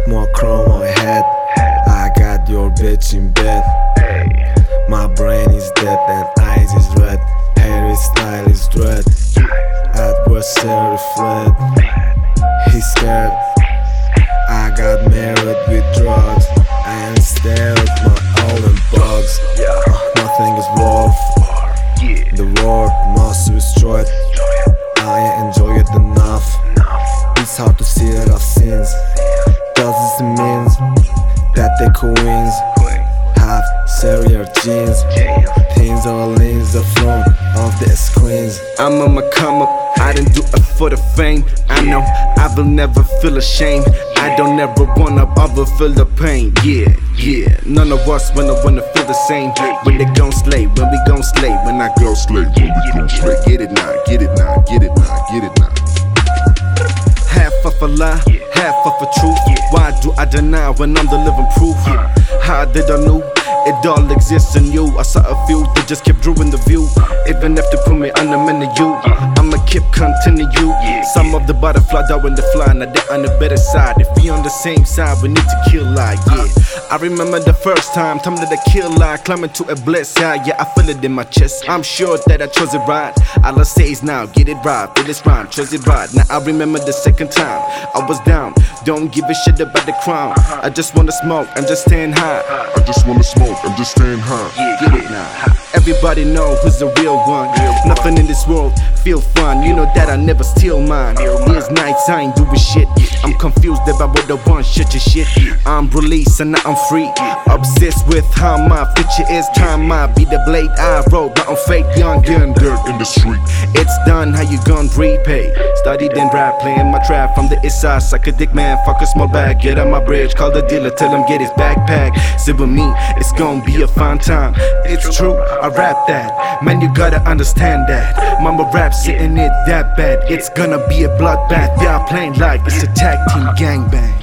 more chrome on my head. I got your bitch in bed. My brain is dead and eyes is red. Hair is style is dread. Adversary fled. He's scared. I got married with drugs. I am stared at my own bugs. Nothing is worth. The world must be destroyed. I enjoy it enough. It's hard to see that I've sins. Does this mean that the queens have serial genes? Things are leans the front of the screens. I'm on my come up, I didn't do it for the fame. I know I will never feel ashamed. I don't ever wanna ever feel the pain. Yeah, none of us wanna feel the same. When they gon' slay, when we gon' slay. When I go slay, when we gon' slay. Get it now, get it now, get it now, get it now. Half of a lie, half of a truth. Why do I deny when I'm the living proof? How did I know it all exists in you? I saw a few that just kept drawing the view. Even if they put me on the menu, I'ma keep continue. Some of the butterfly die when they fly. Now they're on the better side. If we on the same side, we need to kill lie. I remember the first time that I kill lie, climbing to a blessed high. Yeah, I feel it in my chest. I'm sure that I chose it right. All I say is now, get it right, feel this rhyme, chose it right. Now I remember the second time I was down. Don't give a shit about the crown. I just wanna smoke and just stand high. I just wanna smoke and just stand high. Get it now. Everybody know who's the real one. Nothing in this world feel fun. You know that I never steal mine. These nights I ain't doing shit. I'm confused about what I want. Shut your shit. I'm released and now I'm free. Obsessed with how my future is. Time might be the blade I wrote, but I'm fake young gun. Dirt in the street. It's done. How you gon' repay? Studied in rap, playing my trap from the east side. Suck a dick man, fuck a small bag. Get on my bridge, call the dealer, tell him get his backpack. Sit with me, it's gon' be a fun time. It's true, I rap that. Man, you gotta understand that. Mama rap sitting it that bad. It's gonna be a bloodbath. Yeah, playing like it's a tag team gangbang.